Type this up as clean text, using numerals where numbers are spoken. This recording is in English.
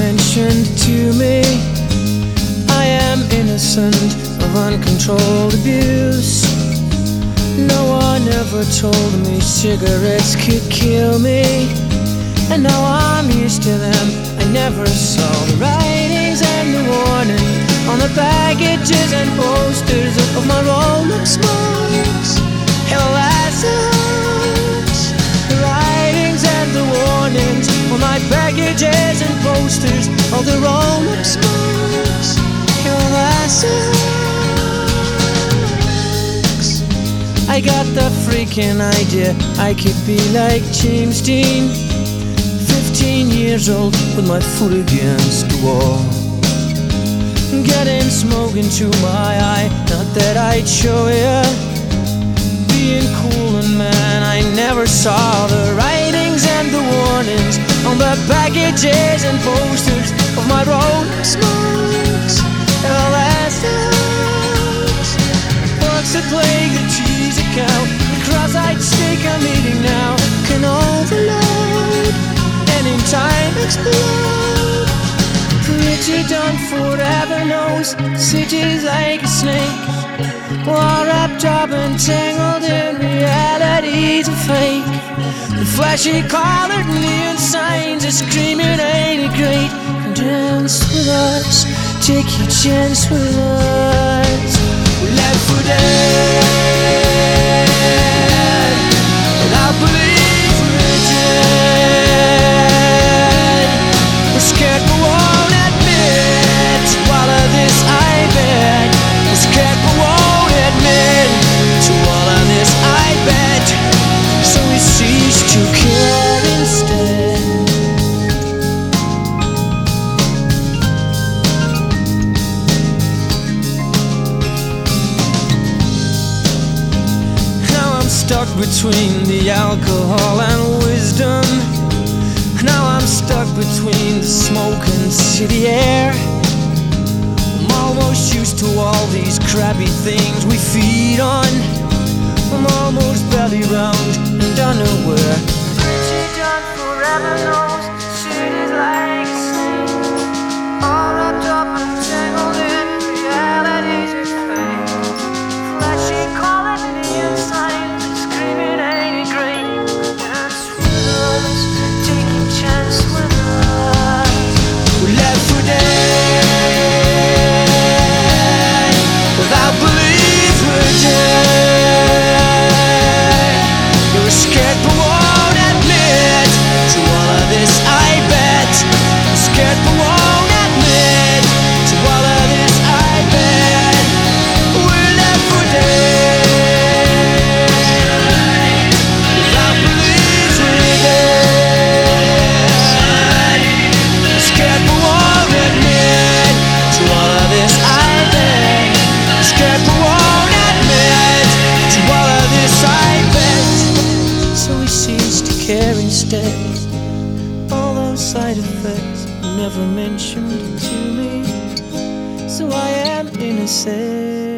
mentioned to me. I am innocent of uncontrolled abuse. No one ever told me cigarettes could kill me, and now I'm used to them. I never saw the writings and the warning on the packages and posters of my Rolex marks. Hell, that's the writings and the warnings on my packages and posters of the Rolex marks. Hell, that's I got the freaking idea I could be like James Dean, 15 years old with my foot against the wall, getting smoke into my eye. Not that I'd show ya, being cool and man, I never saw the writings and the warnings on the packages and posters of my Rolex marks. What's the plague that cheese a cow? The cross-eyed steak I'm eating now can overload and in time explode. Richard Dunford ever knows cities like a snake, war up, drop and tangled in realities are fake. The flashy collared neon signs are screaming, ain't it great? Dance with us, take your chance with us. We left for dead, and I believe we're dead. We're scared but won't admit to all of this, I bet. We're scared but won't admit to all of this, I bet. So we cease to care instead. Stuck between the alcohol and wisdom. Now I'm stuck between the smoke and city air. I'm almost used to all these crappy things we feed on. I'm almost belly round and unaware. Richard Dunn forever knows cities like a snake, all wrapped up and tangled in realities are fake. Flashy colored neon signs. All those side effects never mentioned to me, so I am innocent.